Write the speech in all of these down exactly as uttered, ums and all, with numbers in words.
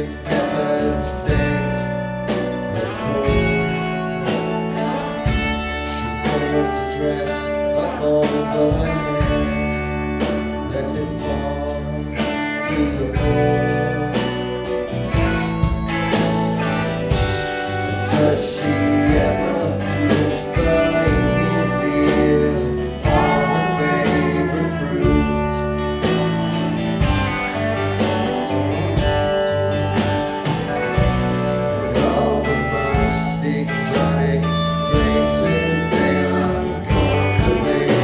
in peppered steak with coal. She pulls a dress up over her head, lets it fall to the floor. Does she ever whisper in his ear all her favorite fruit? And all the most exotic places they are cultivated.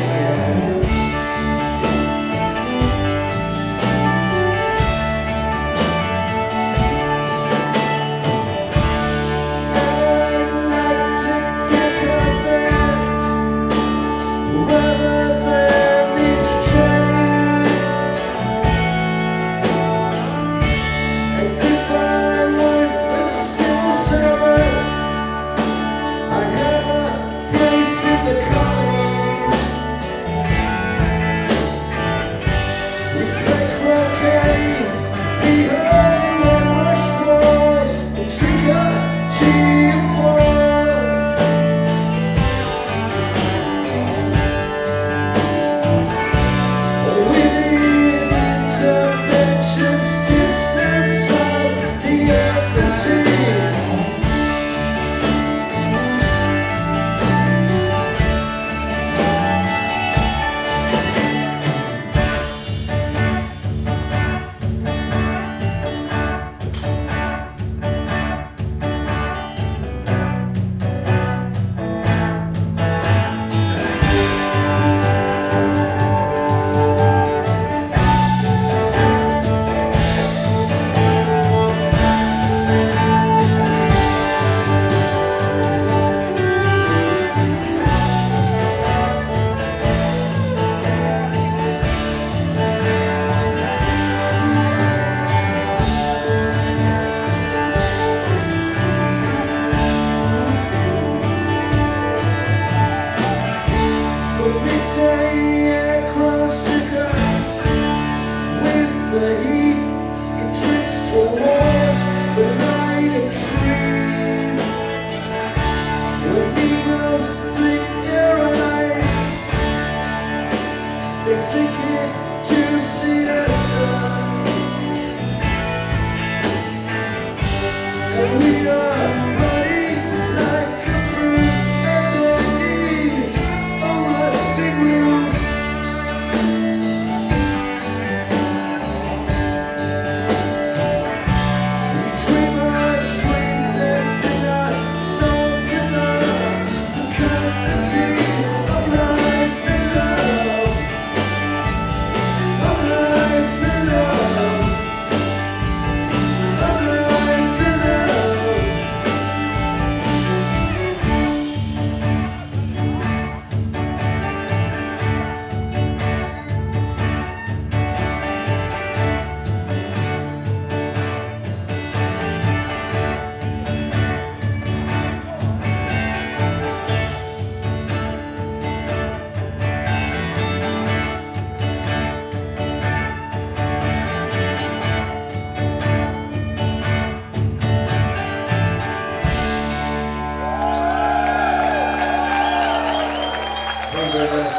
They sink it to see us down, and we are running like a fruit, and it needs a rusting roof. We dream our dreams and sing our songs in the community of life and love. Thank you very much.